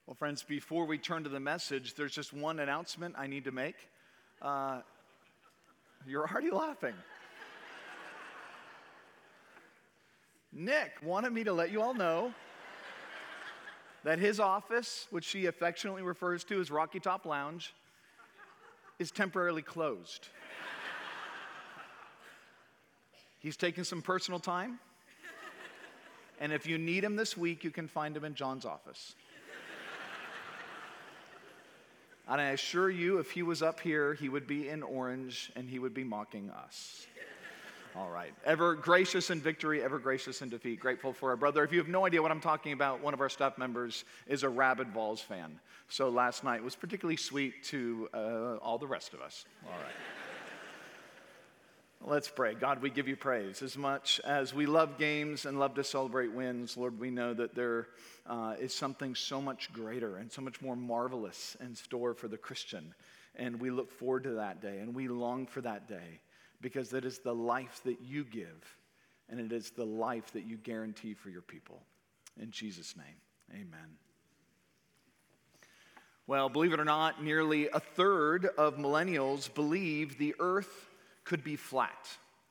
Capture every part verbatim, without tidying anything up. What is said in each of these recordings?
Well, friends, before we turn to the message, there's just one announcement I need to make. Uh, you're already laughing. Nick wanted me to let you all know that his office, which he affectionately refers to as Rocky Top Lounge, is temporarily closed. He's taking some personal time, and if you need him this week, you can find him in John's office. And I assure you, if he was up here, he would be in orange and he would be mocking us. All right. Ever gracious in victory, ever gracious in defeat. Grateful for our brother. If you have no idea what I'm talking about, one of our staff members is a rabid Vols fan. So last night was particularly sweet to uh, all the rest of us. All right. Let's pray. God, we give you praise. As much as we love games and love to celebrate wins, Lord, we know that there uh, is something so much greater and so much more marvelous in store for the Christian. And we look forward to that day, and we long for that day, because that is the life that you give, and it is the life that you guarantee for your people. In Jesus' name, amen. Well, believe it or not, nearly a third of millennials believe the earth could be flat.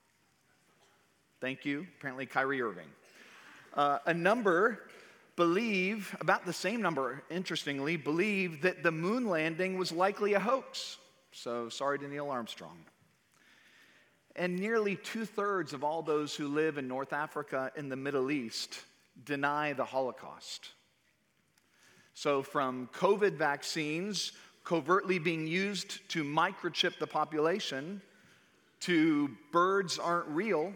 Thank you, apparently Kyrie Irving. Uh, a number believe, about the same number, interestingly, believe that the moon landing was likely a hoax. So sorry to Neil Armstrong. And nearly two-thirds of all those who live in North Africa and the Middle East deny the Holocaust. So from COVID vaccines covertly being used to microchip the population, to birds aren't real,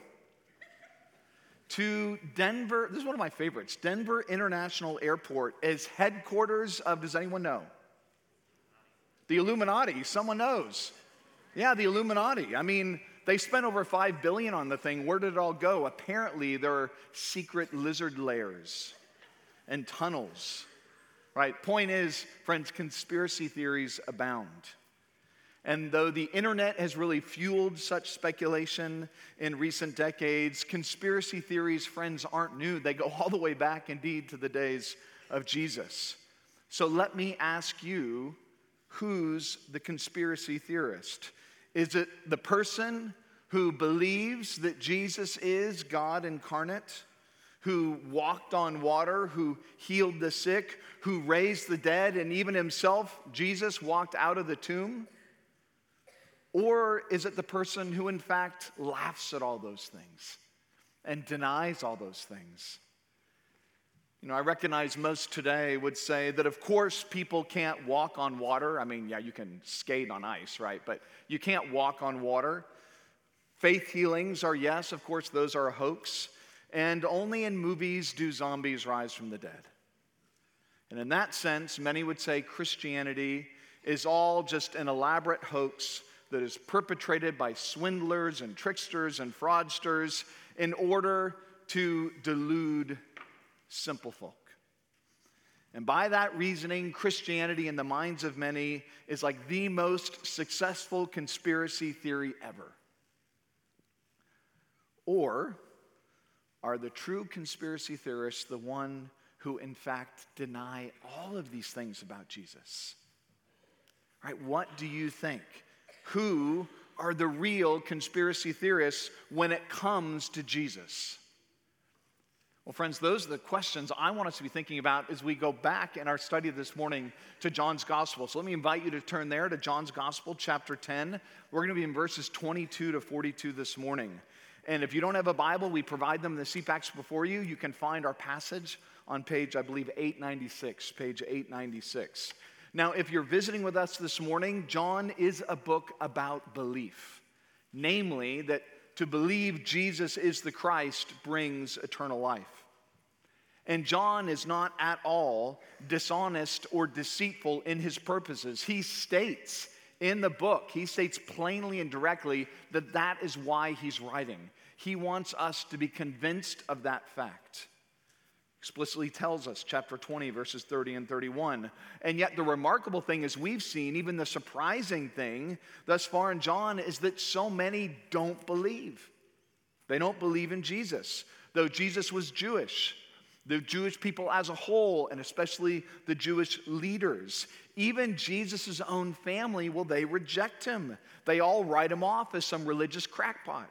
to Denver, this is one of my favorites, Denver International Airport is headquarters of, does anyone know? The Illuminati, someone knows. Yeah, the Illuminati. I mean, they spent over five billion dollars on the thing. Where did it all go? Apparently, there are secret lizard lairs and tunnels, right? Point is, friends, conspiracy theories abound. And though the internet has really fueled such speculation in recent decades, conspiracy theories, friends, aren't new. They go all the way back, indeed, to the days of Jesus. So let me ask you, who's the conspiracy theorist? Is it the person who believes that Jesus is God incarnate, who walked on water, who healed the sick, who raised the dead, and even himself, Jesus, walked out of the tomb? Or is it the person who, in fact, laughs at all those things and denies all those things? You know, I recognize most today would say that, of course, people can't walk on water. I mean, yeah, you can skate on ice, right? But you can't walk on water. Faith healings are, yes, of course, those are a hoax. And only in movies do zombies rise from the dead. And in that sense, many would say Christianity is all just an elaborate hoax that is perpetrated by swindlers and tricksters and fraudsters in order to delude simple folk. And by that reasoning, Christianity in the minds of many is like the most successful conspiracy theory ever. Or are the true conspiracy theorists the one who in fact deny all of these things about Jesus? Right? What do you think? Who are the real conspiracy theorists when it comes to Jesus? Well, friends, those are the questions I want us to be thinking about as we go back in our study this morning to John's Gospel. So let me invite you to turn there to John's Gospel, chapter ten. We're going to be in verses twenty-two to forty-two this morning. And if you don't have a Bible, we provide them in the seat backs before you. You can find our passage on page, I believe, eight ninety-six, page eight ninety-six. Now, if you're visiting with us this morning, John is a book about belief. Namely, that to believe Jesus is the Christ brings eternal life. And John is not at all dishonest or deceitful in his purposes. He states in the book, he states plainly and directly that that is why he's writing. He wants us to be convinced of that fact. Explicitly tells us, chapter twenty, verses thirty and thirty-one. And yet the remarkable thing is we've seen, even the surprising thing thus far in John, is that so many don't believe. They don't believe in Jesus. Though Jesus was Jewish, the Jewish people as a whole, and especially the Jewish leaders. Even Jesus' own family, well, they reject him. They all write him off as some religious crackpot.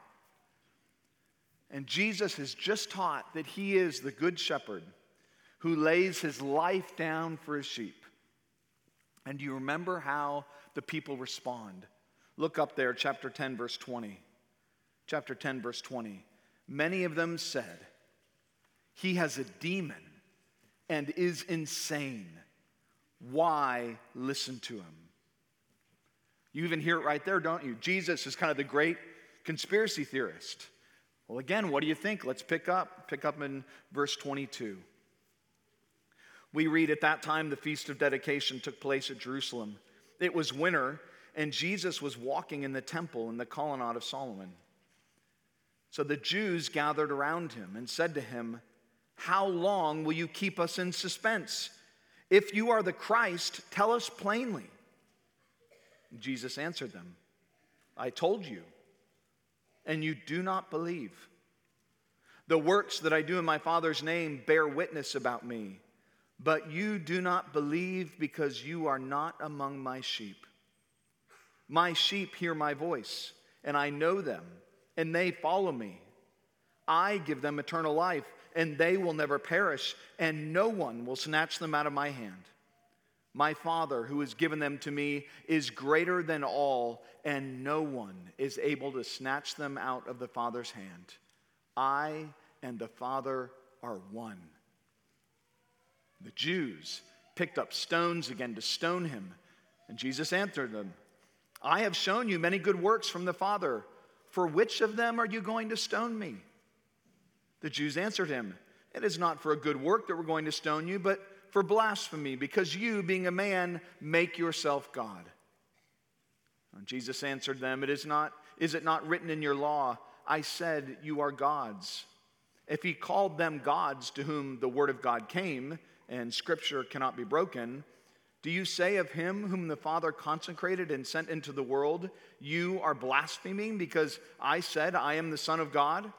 And Jesus has just taught that he is the good shepherd who lays his life down for his sheep. And do you remember how the people respond? Look up there, chapter ten, verse twenty. Chapter ten, verse twenty. Many of them said, "He has a demon and is insane. Why listen to him?" You even hear it right there, don't you? Jesus is kind of the great conspiracy theorist. Well, again, what do you think? Let's pick up. Pick up in verse twenty-two. We read, at that time, the Feast of Dedication took place at Jerusalem. It was winter, and Jesus was walking in the temple in the colonnade of Solomon. So the Jews gathered around him and said to him, "How long will you keep us in suspense? If you are the Christ, tell us plainly." And Jesus answered them, "I told you, and you do not believe. The works that I do in my Father's name bear witness about me, but you do not believe because you are not among my sheep. My sheep hear my voice, and I know them, and they follow me. I give them eternal life, and they will never perish, and no one will snatch them out of my hand. My Father, who has given them to me, is greater than all, and no one is able to snatch them out of the Father's hand. I and the Father are one." The Jews picked up stones again to stone him, and Jesus answered them, "I have shown you many good works from the Father. For which of them are you going to stone me?" The Jews answered him, "It is not for a good work that we're going to stone you, but for blasphemy, because you, being a man, make yourself God." And Jesus answered them, "It is not, is it not written in your law, I said you are gods? If he called them gods to whom the word of God came, and scripture cannot be broken, do you say of him whom the Father consecrated and sent into the world, you are blaspheming because I said I am the Son of God?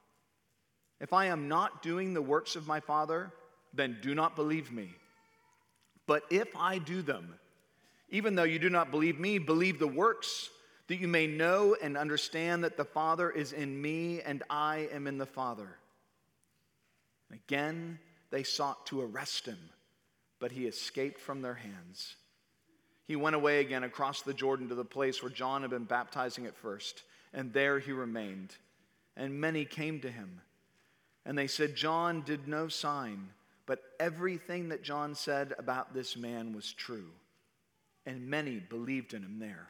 If I am not doing the works of my Father, then do not believe me. But if I do them, even though you do not believe me, believe the works, that you may know and understand that the Father is in me and I am in the Father." Again, they sought to arrest him, but he escaped from their hands. He went away again across the Jordan to the place where John had been baptizing at first, and there he remained. And many came to him, and they said, "John did no sign, but everything that John said about this man was true." And many believed in him there.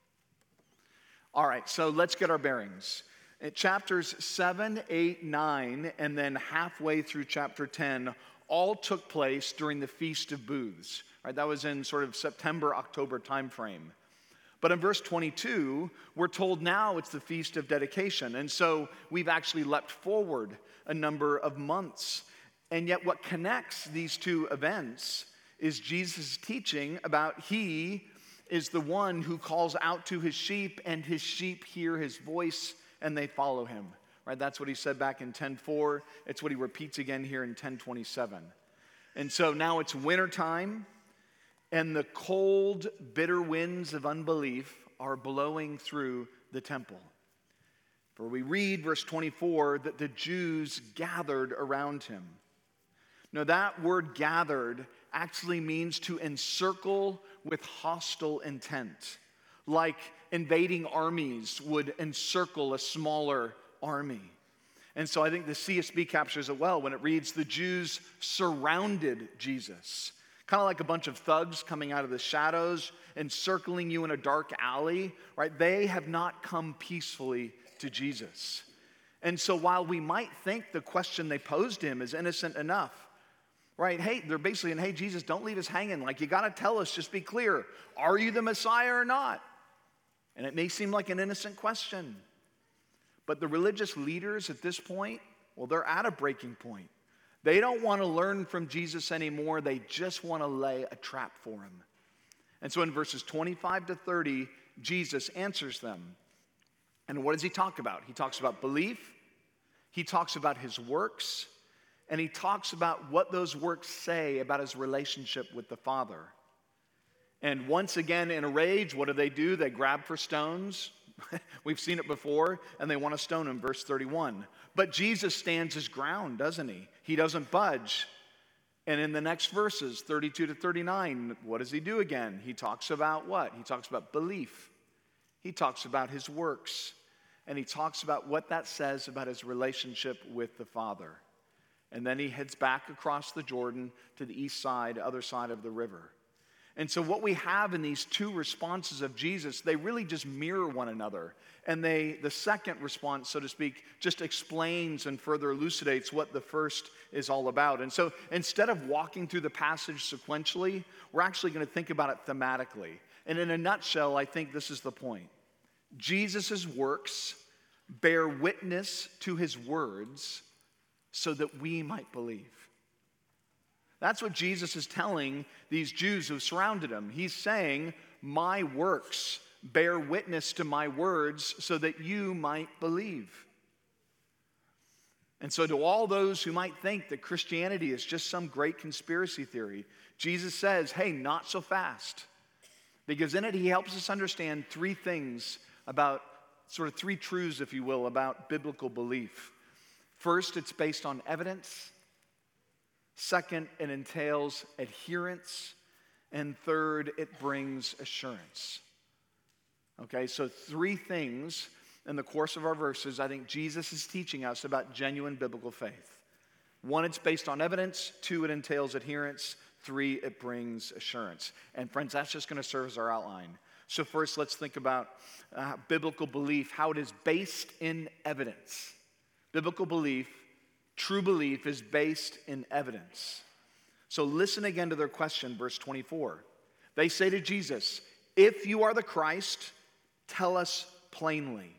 All right, so let's get our bearings. In chapters seven, eight, nine, and then halfway through chapter ten, all took place during the Feast of Booths. Right, that was in sort of September, October timeframe. But in verse twenty-two, we're told now it's the Feast of Dedication. And so we've actually leapt forward a number of months. And yet what connects these two events is Jesus' teaching about he is the one who calls out to his sheep, and his sheep hear his voice and they follow him. Right? That's what he said back in ten four. It's what he repeats again here in ten twenty-seven. And so now it's wintertime, and the cold, bitter winds of unbelief are blowing through the temple. For we read, verse twenty-four, that the Jews gathered around him. Now that word gathered actually means to encircle with hostile intent, like invading armies would encircle a smaller army. And so I think the C S B captures it well when it reads, the Jews surrounded Jesus. Kind of like a bunch of thugs coming out of the shadows, encircling you in a dark alley, right? They have not come peacefully to Jesus. And so while we might think the question they posed him is innocent enough, right? Hey, they're basically saying, hey, Jesus, don't leave us hanging. Like, you got to tell us, just be clear. Are you the Messiah or not? And it may seem like an innocent question. But the religious leaders at this point, well, they're at a breaking point. They don't want to learn from Jesus anymore. They just want to lay a trap for him. And so in verses twenty-five to thirty, Jesus answers them. And what does he talk about? He talks about belief. He talks about his works. and he talks about what those works say about his relationship with the Father. And once again, in a rage, what do they do? They grab for stones. We've seen it before, and they want to stone him, verse thirty-one. But Jesus stands his ground, doesn't he? He doesn't budge. And in the next verses, thirty-two to thirty-nine, what does he do again? He talks about what? He talks about belief. He talks about his works. And he talks about what that says about his relationship with the Father. And then he heads back across the Jordan to the east side, other side of the river. And so what we have in these two responses of Jesus, they really just mirror one another. And they, the second response, so to speak, just explains and further elucidates what the first is all about. And so instead of walking through the passage sequentially, we're actually going to think about it thematically. And in a nutshell, I think this is the point. Jesus' works bear witness to his words so that we might believe. That's what Jesus is telling these Jews who surrounded him. He's saying, my works bear witness to my words so that you might believe. And so to all those who might think that Christianity is just some great conspiracy theory, Jesus says, hey, not so fast. Because in it, he helps us understand three things about, sort of three truths, if you will, about biblical belief. First, it's based on evidence. Second, it entails adherence. And third, it brings assurance. Okay, so three things in the course of our verses I think Jesus is teaching us about genuine biblical faith. One, it's based on evidence. Two, it entails adherence. Three, it brings assurance. And friends, that's just going to serve as our outline. So first, let's think about uh, biblical belief, how it is based in evidence. Biblical belief, true belief, is based in evidence. So listen again to their question, verse twenty-four. They say to Jesus, if you are the Christ, tell us plainly.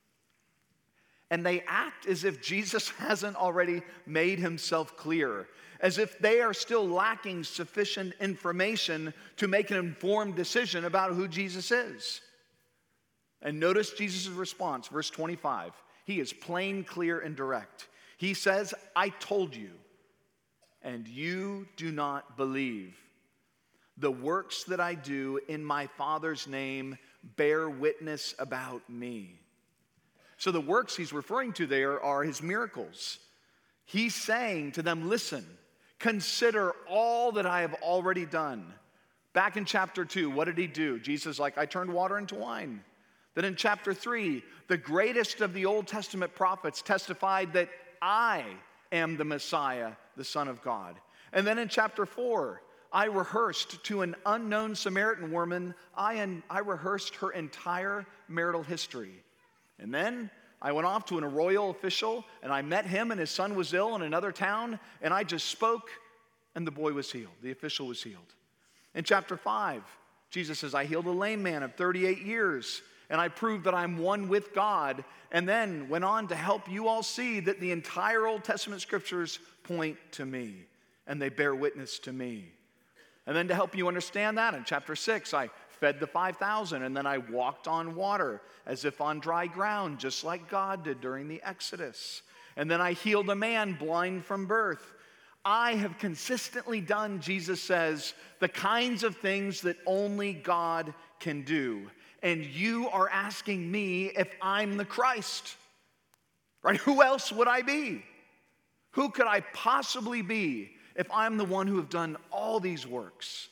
And they act as if Jesus hasn't already made himself clear, as if they are still lacking sufficient information to make an informed decision about who Jesus is. And notice Jesus' response, verse twenty-five. He is plain, clear, and direct. He says, I told you, and you do not believe. The works that I do in my Father's name bear witness about me. So the works he's referring to there are his miracles. He's saying to them, listen, consider all that I have already done. Back in chapter two, what did he do? Jesus is like, I turned water into wine. Then in chapter three, the greatest of the Old Testament prophets testified that I am the Messiah, the Son of God. And then in chapter four, I rehearsed to an unknown Samaritan woman, I, I rehearsed her entire marital history. And then I went off to an royal official, and I met him, and his son was ill in another town, and I just spoke, and the boy was healed. The official was healed. In chapter five, Jesus says, I healed a lame man of thirty-eight years, and I proved that I'm one with God, and then went on to help you all see that the entire Old Testament scriptures point to me, and they bear witness to me. And then to help you understand that, in chapter six, I fed the five thousand, and then I walked on water as if on dry ground, just like God did during the Exodus. And then I healed a man blind from birth. I have consistently done, Jesus says, the kinds of things that only God can do. And you are asking me if I'm the Christ, right? Who else would I be? Who could I possibly be if I'm the one who have done all these works?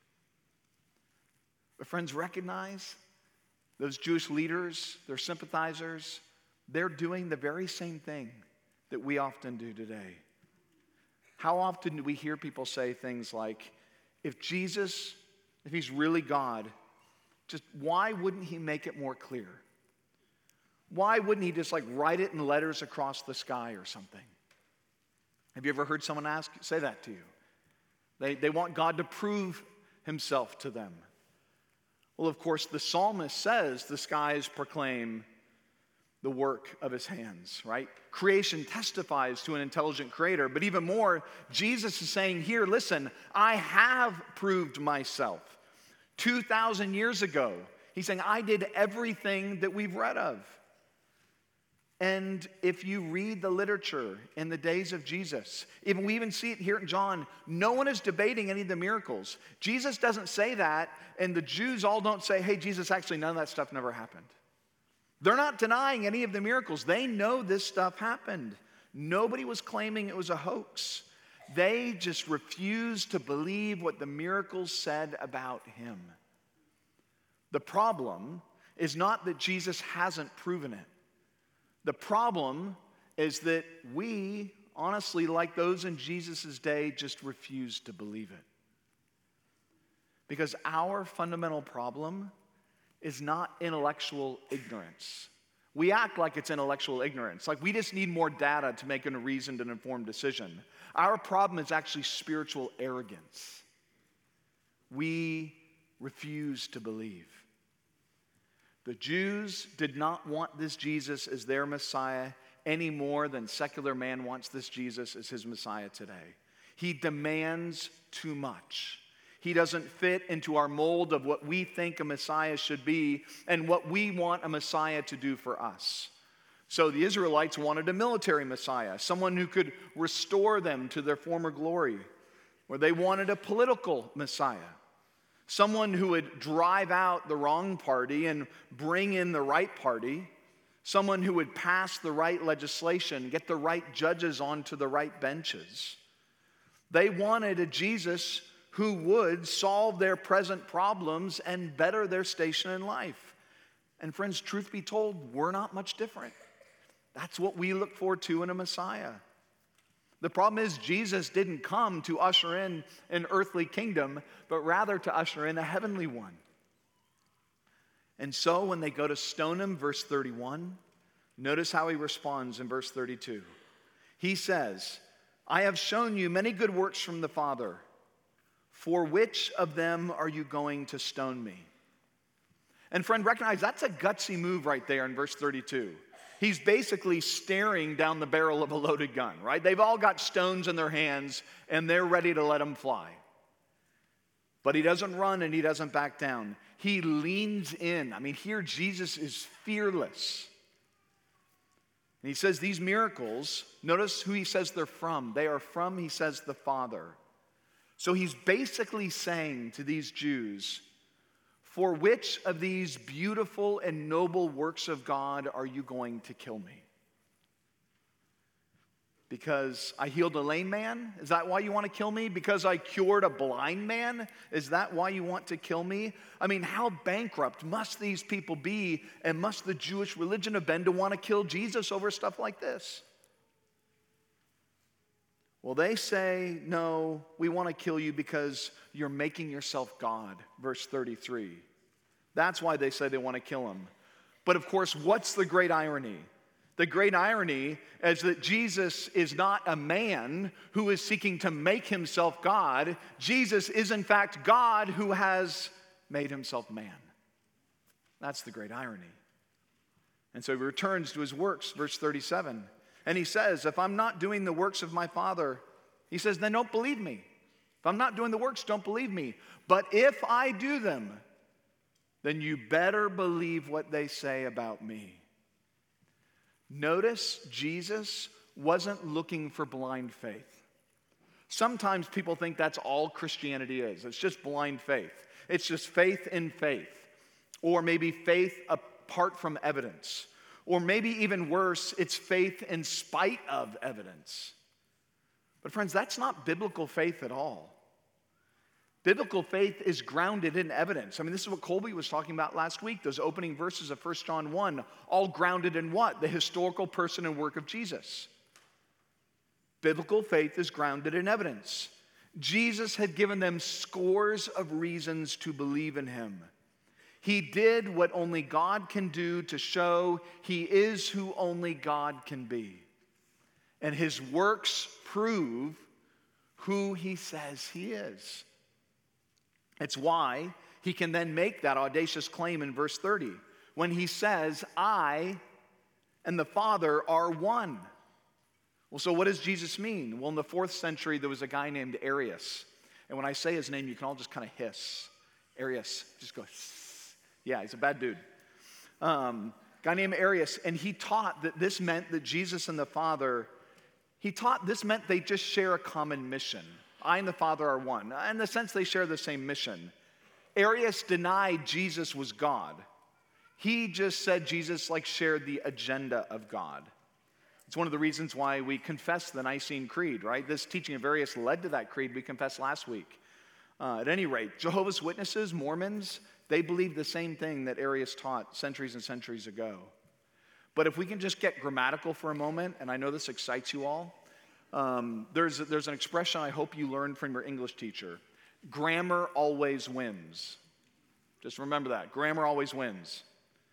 But friends, recognize those Jewish leaders, their sympathizers, they're doing the very same thing that we often do today. How often do we hear people say things like, if Jesus, if he's really God, just why wouldn't he make it more clear? Why wouldn't he just like write it in letters across the sky or something? Have you ever heard someone ask, say that to you? They, they want God to prove himself to them. Well, of course, the psalmist says the skies proclaim the work of his hands, right? Creation testifies to an intelligent creator, but even more, Jesus is saying here, listen, I have proved myself. two thousand years ago, he's saying, I did everything that we've read of. And if you read the literature in the days of Jesus, even we even see it here in John, no one is debating any of the miracles. Jesus doesn't say that, and the Jews all don't say, hey, Jesus, actually none of that stuff never happened. They're not denying any of the miracles. They know this stuff happened. Nobody was claiming it was a hoax. They just refused to believe what the miracles said about him. The problem is not that Jesus hasn't proven it. The problem is that we, honestly, like those in Jesus' day, just refuse to believe it. Because our fundamental problem is not intellectual ignorance. We act like it's intellectual ignorance, like we just need more data to make a reasoned and informed decision. Our problem is actually spiritual arrogance. We refuse to believe. The Jews did not want this Jesus as their Messiah any more than secular man wants this Jesus as his Messiah today. He demands too much. He doesn't fit into our mold of what we think a Messiah should be and what we want a Messiah to do for us. So the Israelites wanted a military Messiah, someone who could restore them to their former glory. Or they wanted a political Messiah, someone who would drive out the wrong party and bring in the right party, someone who would pass the right legislation, get the right judges onto the right benches. They wanted a Jesus who would solve their present problems and better their station in life. And friends, truth be told, we're not much different. That's what we look for too in a Messiah. The problem is Jesus didn't come to usher in an earthly kingdom, but rather to usher in a heavenly one. And so when they go to stone him, verse thirty-one, notice how he responds in verse thirty-two. He says, I have shown you many good works from the Father. For which of them are you going to stone me? And friend, recognize that's a gutsy move right there in verse thirty-two. He's basically staring down the barrel of a loaded gun, right? They've all got stones in their hands and they're ready to let them fly. But he doesn't run and he doesn't back down. He leans in. I mean, here Jesus is fearless. And he says these miracles, notice who he says they're from. They are from, he says, the Father. So he's basically saying to these Jews, for which of these beautiful and noble works of God are you going to kill me? Because I healed a lame man? Is that why you want to kill me? Because I cured a blind man? Is that why you want to kill me? I mean, how bankrupt must these people be, and must the Jewish religion have been to want to kill Jesus over stuff like this? Well, they say, no, we want to kill you because you're making yourself God, verse thirty-three. That's why they say they want to kill him. But of course, what's the great irony? The great irony is that Jesus is not a man who is seeking to make himself God. Jesus is in fact God who has made himself man. That's the great irony. And so he returns to his works, verse thirty-seven. And he says, if I'm not doing the works of my Father, he says, then don't believe me. If I'm not doing the works, don't believe me. But if I do them, then you better believe what they say about me. Notice Jesus wasn't looking for blind faith. Sometimes people think that's all Christianity is. It's just blind faith. It's just faith in faith. Or maybe faith apart from evidence. Or maybe even worse, it's faith in spite of evidence. But friends, that's not biblical faith at all. Biblical faith is grounded in evidence. I mean, this is what Colby was talking about last week, those opening verses of First John one, all grounded in what? The historical person and work of Jesus. Biblical faith is grounded in evidence. Jesus had given them scores of reasons to believe in him. He did what only God can do to show he is who only God can be. And his works prove who he says he is. It's why he can then make that audacious claim in verse thirty when he says, I and the Father are one. Well, so what does Jesus mean? Well, in the fourth century, there was a guy named Arius. And when I say his name, you can all just kind of hiss. Arius, just go, yeah, he's a bad dude. Um, guy named Arius, and he taught that this meant that Jesus and the Father, he taught this meant they just share a common mission. I and the Father are one. In the sense they share the same mission. Arius denied Jesus was God. He just said Jesus like shared the agenda of God. It's one of the reasons why we confess the Nicene Creed, right? This teaching of Arius led to that creed we confessed last week. Uh, at any rate, Jehovah's Witnesses, Mormons, they believe the same thing that Arius taught centuries and centuries ago. But if we can just get grammatical for a moment, and I know this excites you all, um, there's, there's an expression I hope you learned from your English teacher. Grammar always wins. Just remember that. Grammar always wins.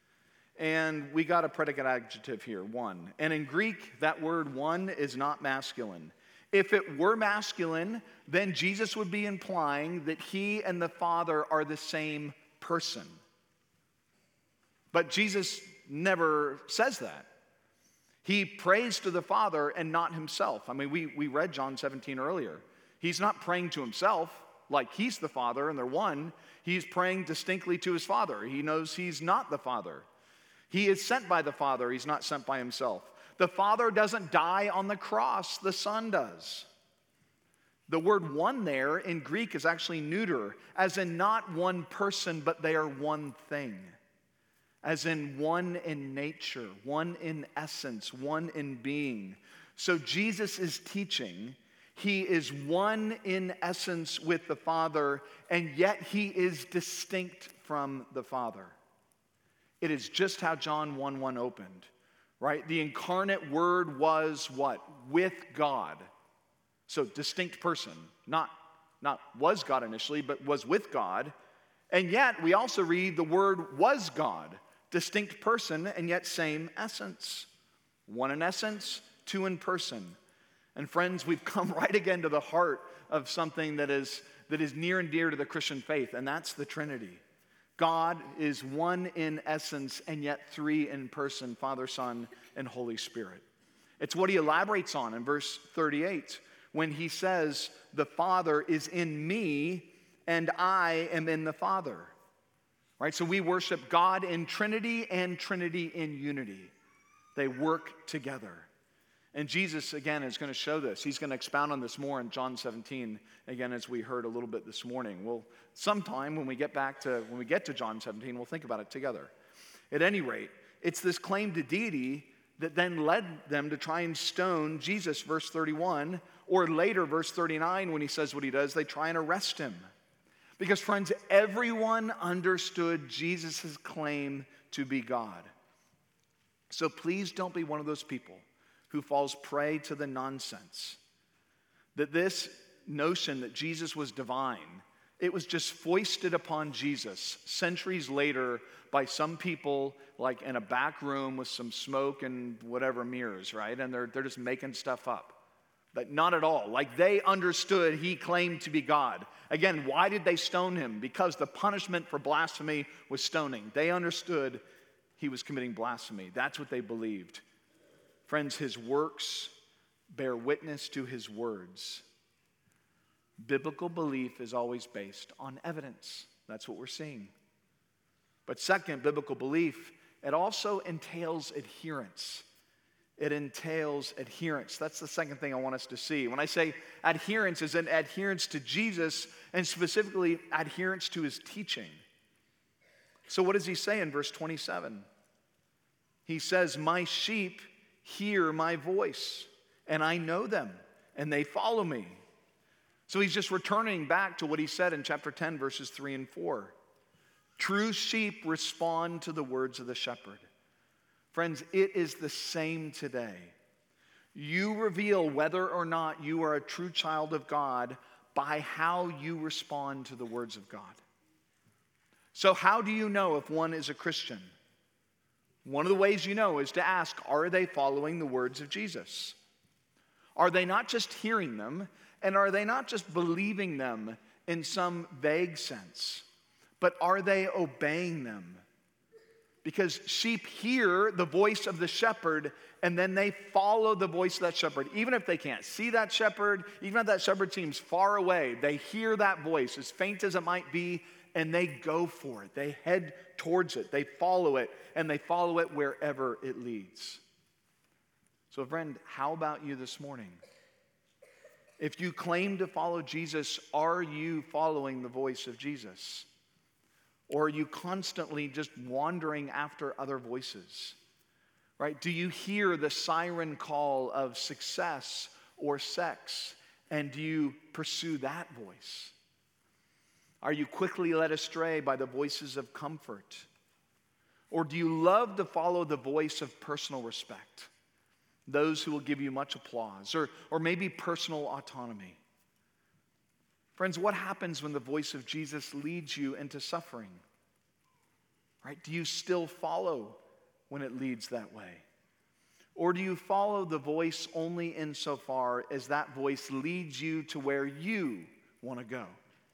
And we got a predicate adjective here, one. And in Greek, that word one is not masculine. If it were masculine, then Jesus would be implying that he and the Father are the same person. But Jesus never says that. He prays to the Father and not himself. I mean, we, we read John seventeen earlier. He's not praying to himself like he's the Father and they're one. He's praying distinctly to his Father. He knows he's not the Father. He is sent by the Father. He's not sent by himself. The Father doesn't die on the cross. The Son does. The word one there in Greek is actually neuter, as in not one person, but they are one thing. As in one in nature, one in essence, one in being. So Jesus is teaching he is one in essence with the Father, and yet he is distinct from the Father. It is just how John one one opened, right? The incarnate Word was what? With God. So distinct person, not, not was God initially, but was with God. And yet we also read the Word was God. Distinct person, and yet same essence. One in essence, two in person. And friends, we've come right again to the heart of something that is, that is near and dear to the Christian faith, and that's the Trinity. God is one in essence, and yet three in person, Father, Son, and Holy Spirit. It's what he elaborates on in verse thirty-eight, when he says, the Father is in me, and I am in the Father. Right, so we worship God in Trinity and Trinity in unity. They work together. And Jesus, again, is going to show this. He's going to expound on this more in John seventeen, again, as we heard a little bit this morning. Well, sometime when we get back to, when we get to John seventeen, we'll think about it together. At any rate, it's this claim to deity that then led them to try and stone Jesus, verse thirty-one, or later, verse thirty-nine, when he says what he does, they try and arrest him. Because, friends, everyone understood Jesus' claim to be God. So please don't be one of those people who falls prey to the nonsense that this notion that Jesus was divine, it was just foisted upon Jesus centuries later by some people like in a back room with some smoke and whatever mirrors, right? And they're, they're just making stuff up. But not at all. Like they understood he claimed to be God. Again, why did they stone him? Because the punishment for blasphemy was stoning. They understood he was committing blasphemy. That's what they believed. Friends, his works bear witness to his words. Biblical belief is always based on evidence. That's what we're seeing. But second, biblical belief, it also entails adherence. It entails adherence. That's the second thing I want us to see. When I say adherence, is an adherence to Jesus and specifically adherence to his teaching. So what does he say in verse twenty-seven? He says, my sheep hear my voice, and I know them, and they follow me. So he's just returning back to what he said in chapter ten, verses three and four. True sheep respond to the words of the shepherd. Friends, it is the same today. You reveal whether or not you are a true child of God by how you respond to the words of God. So how do you know if one is a Christian? One of the ways you know is to ask, are they following the words of Jesus? Are they not just hearing them, and are they not just believing them in some vague sense, but are they obeying them? Because sheep hear the voice of the shepherd, and then they follow the voice of that shepherd. Even if they can't see that shepherd, even if that shepherd seems far away, they hear that voice, as faint as it might be, and they go for it. They head towards it. They follow it, and they follow it wherever it leads. So, friend, how about you this morning? If you claim to follow Jesus, are you following the voice of Jesus? Or are you constantly just wandering after other voices? Right? Do you hear the siren call of success or sex, and do you pursue that voice? Are you quickly led astray by the voices of comfort? Or do you love to follow the voice of personal respect? Those who will give you much applause, or, or maybe personal autonomy. Friends, what happens when the voice of Jesus leads you into suffering? Right? Do you still follow when it leads that way? Or do you follow the voice only insofar as that voice leads you to where you want to go?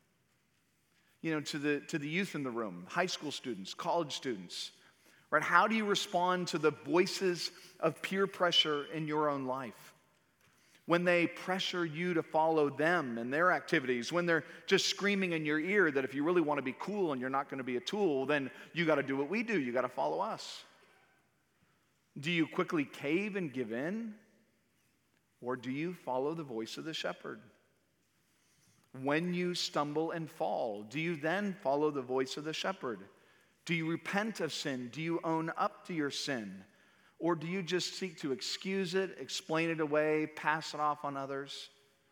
You know, to the, to the youth in the room, high school students, college students, right? How do you respond to the voices of peer pressure in your own life? When they pressure you to follow them and their activities, when they're just screaming in your ear that if you really want to be cool and you're not going to be a tool, then you got to do what we do. You got to follow us. Do you quickly cave and give in? Or do you follow the voice of the shepherd? When you stumble and fall, do you then follow the voice of the shepherd? Do you repent of sin? Do you own up to your sin? Or do you just seek to excuse it, explain it away, pass it off on others?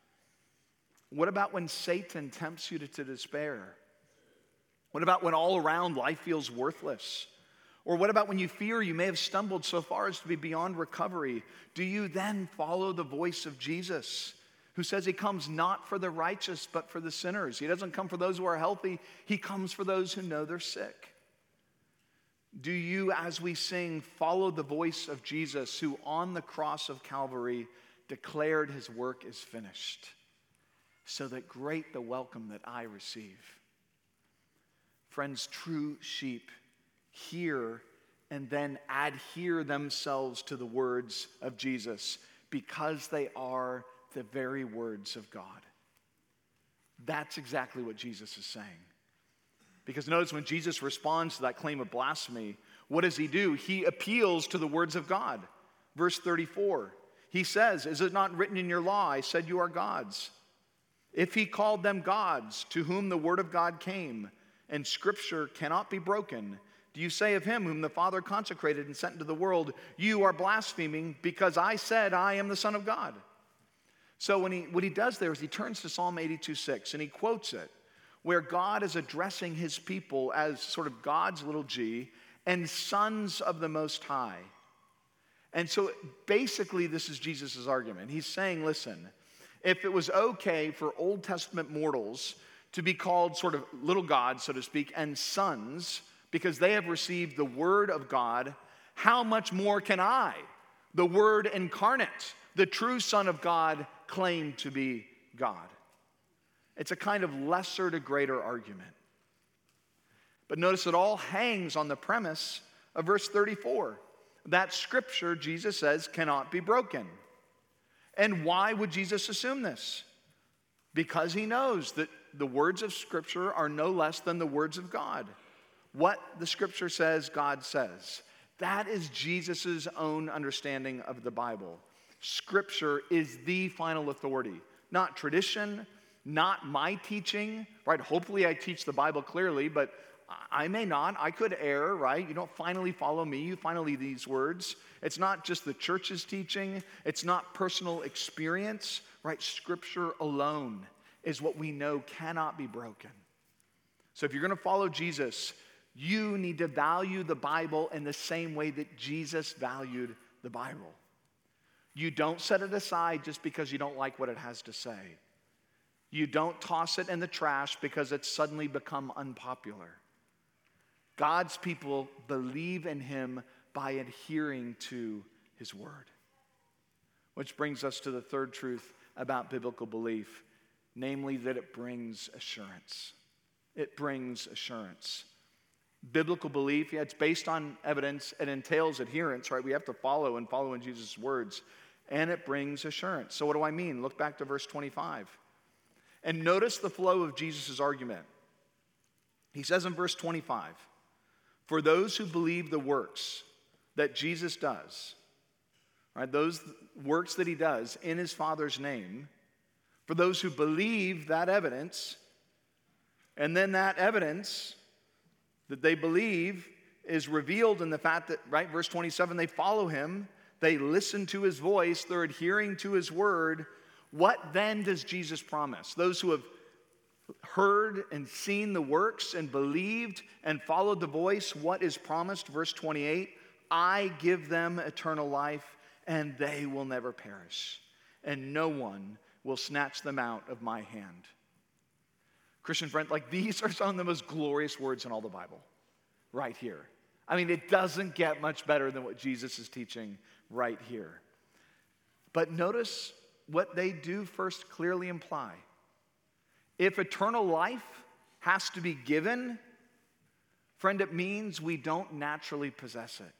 What about when Satan tempts you to, to despair? What about when all around life feels worthless? Or what about when you fear you may have stumbled so far as to be beyond recovery? Do you then follow the voice of Jesus, who says he comes not for the righteous but for the sinners? He doesn't come for those who are healthy. He comes for those who know they're sick. Do you, as we sing, follow the voice of Jesus, who on the cross of Calvary declared his work is finished, so that great the welcome that I receive? Friends, true sheep hear and then adhere themselves to the words of Jesus because they are the very words of God. That's exactly what Jesus is saying. Because notice when Jesus responds to that claim of blasphemy, what does he do? He appeals to the words of God. Verse thirty-four, he says, "Is it not written in your law, I said you are gods? If he called them gods, to whom the word of God came, and scripture cannot be broken, do you say of him whom the Father consecrated and sent into the world, you are blaspheming because I said I am the Son of God?" So when he, what he does there is he turns to Psalm eighty-two six and he quotes it, where God is addressing his people as sort of God's little g and sons of the Most High. And so basically this is Jesus' argument. He's saying, listen, if it was okay for Old Testament mortals to be called sort of little gods, so to speak, and sons, because they have received the word of God, how much more can I, the Word incarnate, the true Son of God, claim to be God? It's a kind of lesser to greater argument. But notice it all hangs on the premise of verse thirty-four. That scripture, Jesus says, cannot be broken. And why would Jesus assume this? Because he knows that the words of scripture are no less than the words of God. What the scripture says, God says. That is Jesus' own understanding of the Bible. Scripture is the final authority, not tradition, not my teaching, right? Hopefully I teach the Bible clearly, but I may not. I could err, right? You don't finally follow me. You finally these words. It's not just the church's teaching. It's not personal experience, right? Scripture alone is what we know cannot be broken. So if you're going to follow Jesus, you need to value the Bible in the same way that Jesus valued the Bible. You don't set it aside just because you don't like what it has to say. You don't toss it in the trash because it's suddenly become unpopular. God's people believe in him by adhering to his word. Which brings us to the third truth about biblical belief, namely that it brings assurance. It brings assurance. biblical belief. Yeah, it's based on evidence. It entails adherence, right? We have to follow and follow in Jesus' words. And it brings assurance. So what do I mean? Look back to verse twenty-five. And notice the flow of Jesus' argument. He says in verse twenty-five, for those who believe the works that Jesus does, right, those works that he does in his Father's name, for those who believe that evidence, and then that evidence that they believe is revealed in the fact that, right, verse twenty-seven, they follow him, they listen to his voice, they're adhering to his word. What then does Jesus promise? Those who have heard and seen the works and believed and followed the voice, what is promised? Verse twenty-eight, I give them eternal life, and they will never perish, and no one will snatch them out of my hand. Christian friend, like these are some of the most glorious words in all the Bible, right here. I mean, it doesn't get much better than what Jesus is teaching right here. But notice what they do first clearly imply. If eternal life has to be given, friend, it means we don't naturally possess it.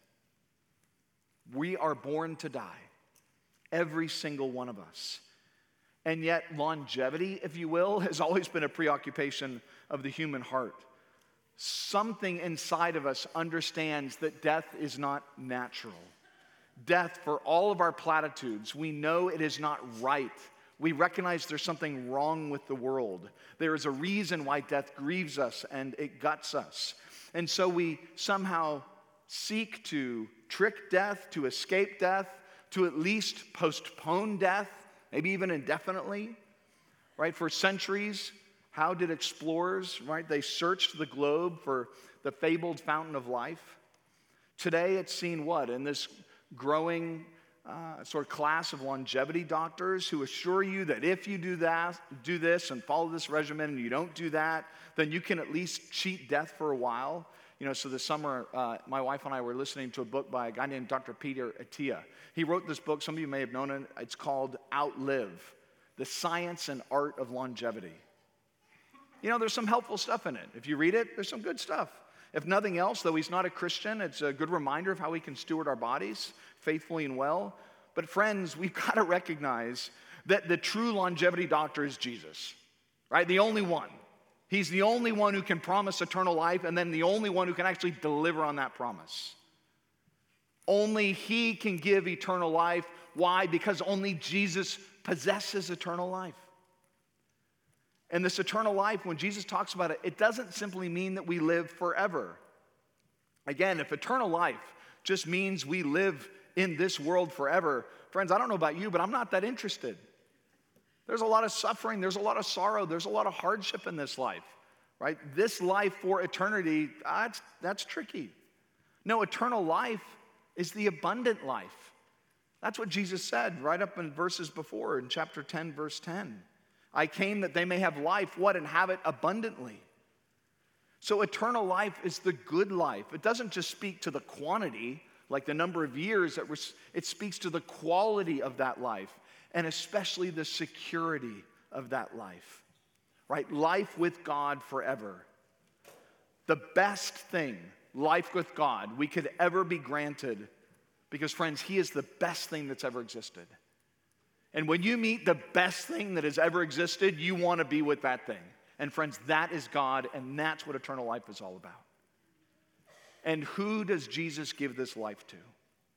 We are born to die, every single one of us. And yet longevity, if you will, has always been a preoccupation of the human heart. Something inside of us understands that death is not natural. Death, for all of our platitudes, we know it is not right. We recognize there's something wrong with the world. There is a reason why death grieves us and it guts us. And so we somehow seek to trick death, to escape death, to at least postpone death, maybe even indefinitely, right? For centuries, how did explorers, right? They searched the globe for the fabled fountain of life. Today, it's seen what? In this growing uh, sort of class of longevity doctors who assure you that if you do that, do this and follow this regimen and you don't do that, then you can at least cheat death for a while. You know, so this summer, uh, my wife and I were listening to a book by a guy named Doctor Peter Attia. He wrote this book, some of you may have known it. It's called Outlive, The Science and Art of Longevity. You know, there's some helpful stuff in it. If you read it, there's some good stuff. If nothing else, though he's not a Christian, it's a good reminder of how we can steward our bodies faithfully and well. But friends, we've got to recognize that the true longevity doctor is Jesus, right? The only one. He's the only one who can promise eternal life, and then the only one who can actually deliver on that promise. Only he can give eternal life. Why? Because only Jesus possesses eternal life. And this eternal life, when Jesus talks about it, it doesn't simply mean that we live forever. Again, if eternal life just means we live in this world forever, friends, I don't know about you, but I'm not that interested. There's a lot of suffering, there's a lot of sorrow, there's a lot of hardship in this life, right? This life for eternity, that's, that's tricky. No, eternal life is the abundant life. That's what Jesus said right up in verses before, in chapter ten, verse ten. I came that they may have life, what? And have it abundantly. So eternal life is the good life. It doesn't just speak to the quantity, like the number of years, that it speaks to the quality of that life, and especially the security of that life, right? Life with God forever. The best thing, life with God, we could ever be granted, because friends, he is the best thing that's ever existed. And when you meet the best thing that has ever existed, you want to be with that thing. And friends, that is God, and that's what eternal life is all about. And who does Jesus give this life to?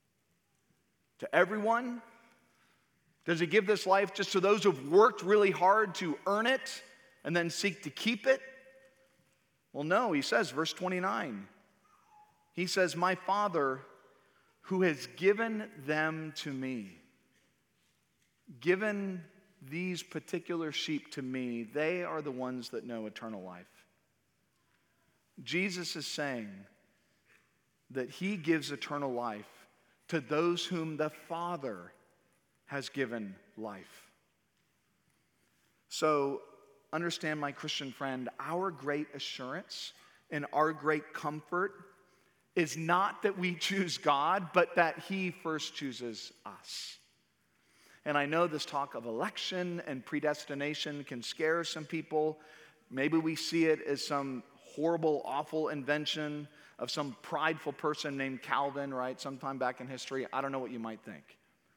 To everyone? Does he give this life just to those who've worked really hard to earn it and then seek to keep it? Well, no, he says, verse twenty-nine, he says, my Father who has given them to me, given these particular sheep to me, they are the ones that know eternal life. Jesus is saying that he gives eternal life to those whom the Father has given life. So understand, my Christian friend, our great assurance and our great comfort is not that we choose God, but that he first chooses us. And I know this talk of election and predestination can scare some people. Maybe we see it as some horrible, awful invention of some prideful person named Calvin, right, sometime back in history, I don't know what you might think.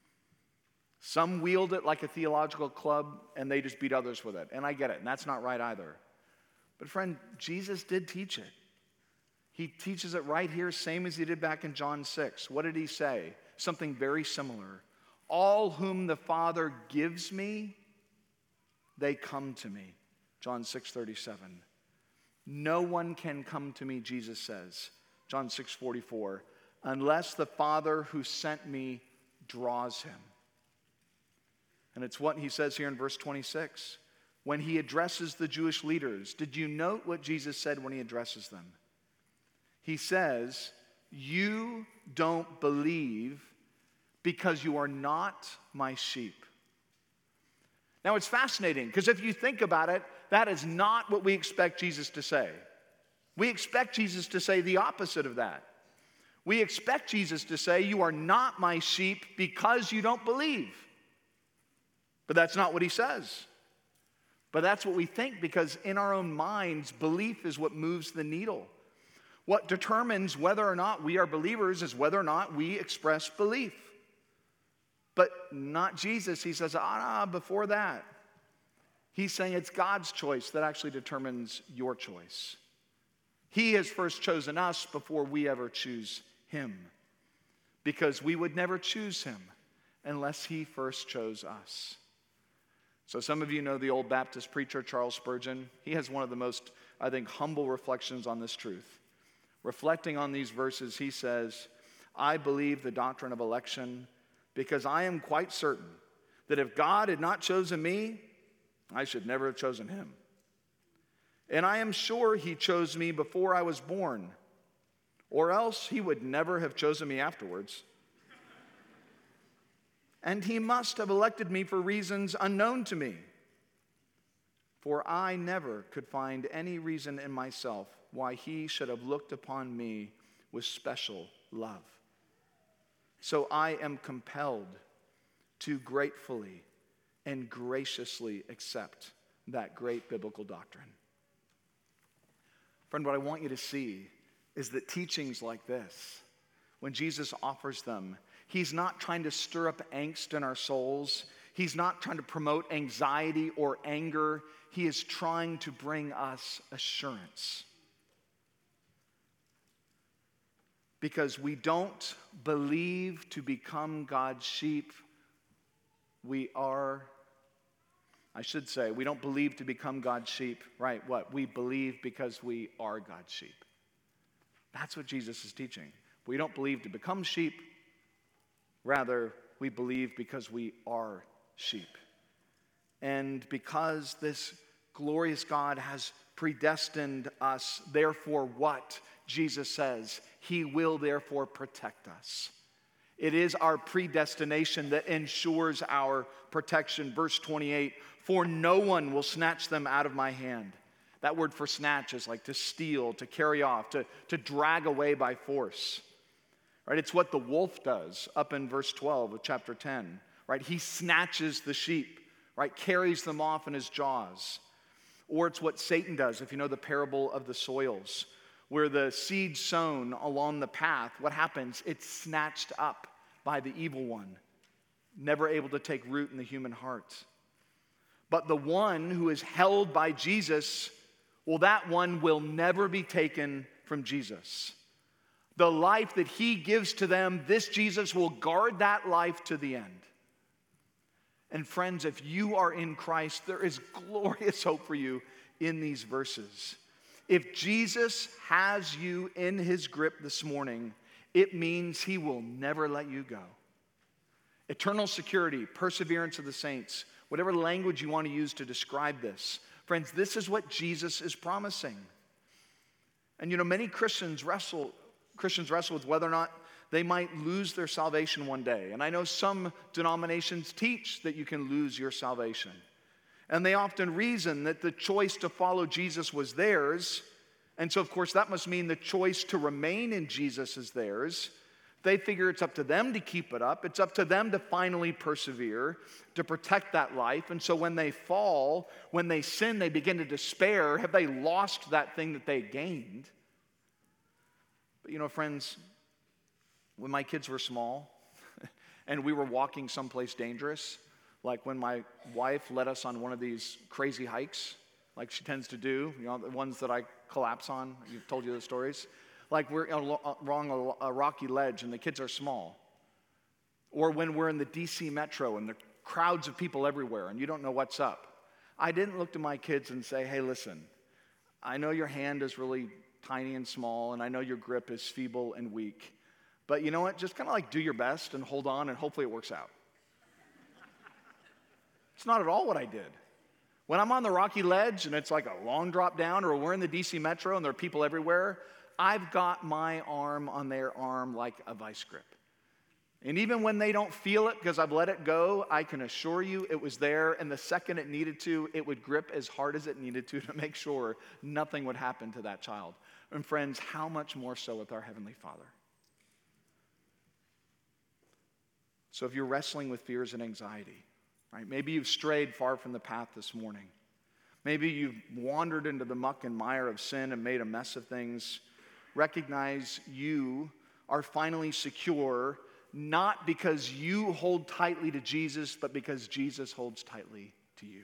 Some wield it like a theological club, and they just beat others with it. And I get it, and that's not right either. But friend, Jesus did teach it. He teaches it right here, same as he did back in John six. What did he say? Something very similar. All whom the Father gives me, they come to me. John six thirty-seven. No one can come to me, Jesus says, John six forty-four, unless the Father who sent me draws him. And it's what he says here in verse twenty-six. When he addresses the Jewish leaders, did you note what Jesus said when he addresses them? He says, you don't believe because you are not my sheep. Now it's fascinating because if you think about it, that is not what we expect Jesus to say. We expect Jesus to say the opposite of that. We expect Jesus to say, you are not my sheep because you don't believe. But that's not what he says. But that's what we think because in our own minds, belief is what moves the needle. What determines whether or not we are believers is whether or not we express belief. But not Jesus. He says, ah, before that. He's saying it's God's choice that actually determines your choice. He has first chosen us before we ever choose him. Because we would never choose him unless he first chose us. So some of you know the old Baptist preacher Charles Spurgeon. He has one of the most, I think, humble reflections on this truth. Reflecting on these verses, he says, I believe the doctrine of election because I am quite certain that if God had not chosen me, I should never have chosen him. And I am sure he chose me before I was born, or else he would never have chosen me afterwards. And he must have elected me for reasons unknown to me. For I never could find any reason in myself why he should have looked upon me with special love. So I am compelled to gratefully and graciously accept that great biblical doctrine. Friend, what I want you to see is that teachings like this, when Jesus offers them, he's not trying to stir up angst in our souls. He's not trying to promote anxiety or anger. He is trying to bring us assurance. Because we don't believe to become God's sheep. We are, I should say, we don't believe to become God's sheep. Right, what? We believe because we are God's sheep. That's what Jesus is teaching. We don't believe to become sheep. Rather, we believe because we are sheep. And because this glorious God has predestined us, therefore what? Jesus says, he will therefore protect us. It is our predestination that ensures our protection. Verse twenty-eight, for no one will snatch them out of my hand. That word for snatch is like to steal, to carry off, to, to drag away by force. Right? It's what the wolf does up in verse twelve of chapter ten. Right? He snatches the sheep, right? Carries them off in his jaws. Or it's what Satan does, if you know the parable of the soils, where the seed sown along the path, what happens? It's snatched up by the evil one, never able to take root in the human heart. But the one who is held by Jesus, well, that one will never be taken from Jesus. The life that he gives to them, this Jesus will guard that life to the end. And friends, if you are in Christ, there is glorious hope for you in these verses. If Jesus has you in his grip this morning, it means he will never let you go. Eternal security, perseverance of the saints, whatever language you want to use to describe this. Friends, this is what Jesus is promising. And you know, many Christians wrestle, Christians wrestle with whether or not they might lose their salvation one day. And I know some denominations teach that you can lose your salvation. And they often reason that the choice to follow Jesus was theirs. And so, of course, that must mean the choice to remain in Jesus is theirs. They figure it's up to them to keep it up. It's up to them to finally persevere, to protect that life. And so when they fall, when they sin, they begin to despair. Have they lost that thing that they gained? But you know, friends, when my kids were small and we were walking someplace dangerous, like when my wife led us on one of these crazy hikes, like she tends to do, you know, the ones that I collapse on, I've told you the stories. Like we're along a rocky ledge and the kids are small. Or when we're in the D C metro and the crowds of people everywhere and you don't know what's up. I didn't look to my kids and say, hey, listen, I know your hand is really tiny and small and I know your grip is feeble and weak. But you know what? Just kind of like do your best and hold on and hopefully it works out. It's not at all what I did. When I'm on the rocky ledge and it's like a long drop down, or we're in the D C metro and there are people everywhere, I've got my arm on their arm like a vice grip. And even when they don't feel it because I've let it go, I can assure you it was there, and the second it needed to, it would grip as hard as it needed to to make sure nothing would happen to that child. And friends, how much more so with our Heavenly Father? So if you're wrestling with fears and anxiety, right? Maybe you've strayed far from the path this morning. Maybe you've wandered into the muck and mire of sin and made a mess of things. Recognize you are finally secure, not because you hold tightly to Jesus, but because Jesus holds tightly to you.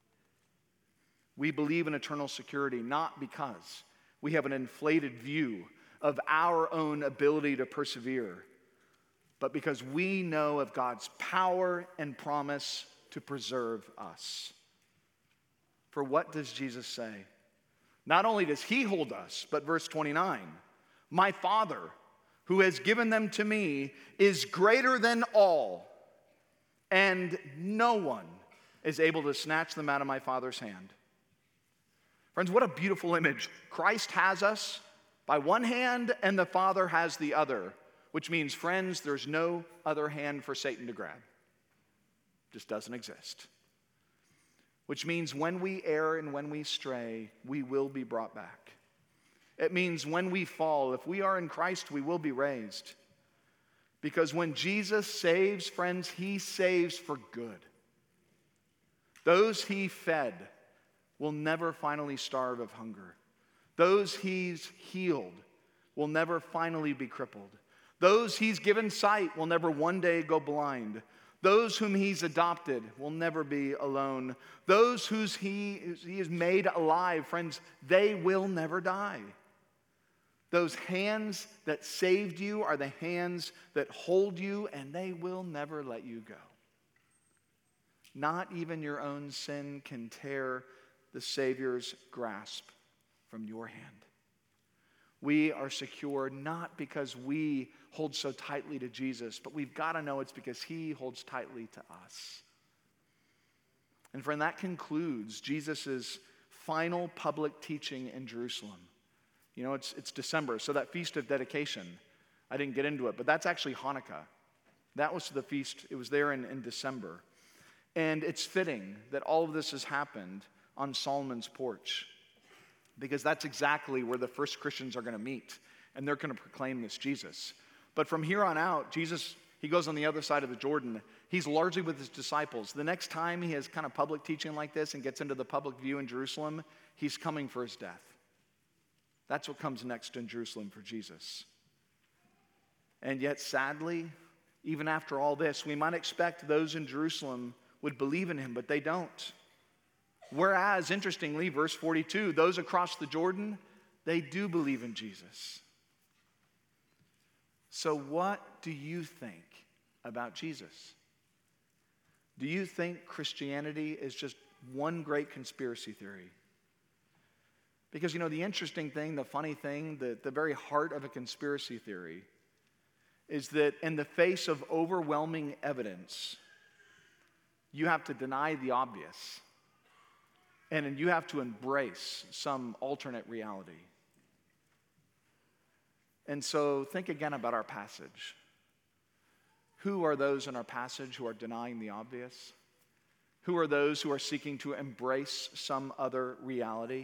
We believe in eternal security, not because we have an inflated view of our own ability to persevere, but because we know of God's power and promise to preserve us. For what does Jesus say? Not only does he hold us, but verse twenty-nine, my Father, who has given them to me, is greater than all, and no one is able to snatch them out of my Father's hand. Friends, what a beautiful image. Christ has us by one hand, and the Father has the other, which means, friends, there's no other hand for Satan to grab. Just doesn't exist. Which means when we err and when we stray, we will be brought back. It means when we fall, if we are in Christ, we will be raised. Because when Jesus saves, friends, he saves for good. Those he fed will never finally starve of hunger. Those he's healed will never finally be crippled. Those he's given sight will never one day go blind. Those whom he's adopted will never be alone. Those whose he, he has made alive, friends, they will never die. Those hands that saved you are the hands that hold you, and they will never let you go. Not even your own sin can tear the Savior's grasp from your hand. We are secure not because we hold so tightly to Jesus, but we've got to know it's because he holds tightly to us. And friend, that concludes Jesus' final public teaching in Jerusalem. You know, it's, it's December, so that Feast of Dedication, I didn't get into it, but that's actually Hanukkah. That was the feast, it was there in, in December. And it's fitting that all of this has happened on Solomon's porch, because that's exactly where the first Christians are going to meet, and they're going to proclaim this Jesus. But from here on out, Jesus, he goes on the other side of the Jordan. He's largely with his disciples. The next time he has kind of public teaching like this and gets into the public view in Jerusalem, he's coming for his death. That's what comes next in Jerusalem for Jesus. And yet, sadly, even after all this, we might expect those in Jerusalem would believe in him, but they don't. Whereas, interestingly, verse forty-two, those across the Jordan, they do believe in Jesus. So what do you think about Jesus? Do you think Christianity is just one great conspiracy theory? Because, you know, the interesting thing, the funny thing, the, the very heart of a conspiracy theory is that in the face of overwhelming evidence, you have to deny the obvious. And you have to embrace some alternate reality. And so think again about our passage. Who are those in our passage who are denying the obvious? Who are those who are seeking to embrace some other reality?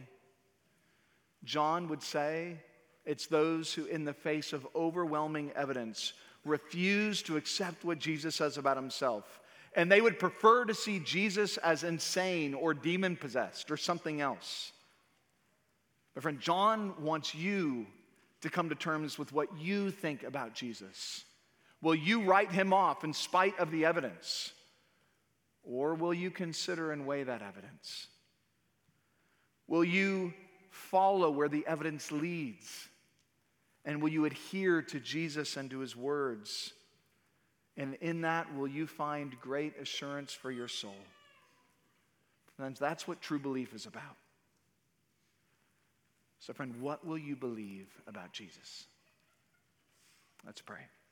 John would say it's those who, in the face of overwhelming evidence, refuse to accept what Jesus says about himself. And they would prefer to see Jesus as insane or demon-possessed or something else. But friend, John wants you to come to terms with what you think about Jesus. Will you write him off in spite of the evidence? Or will you consider and weigh that evidence? Will you follow where the evidence leads? And will you adhere to Jesus and to his words? And in that, will you find great assurance for your soul? Friends, that's what true belief is about. So friend, what will you believe about Jesus? Let's pray.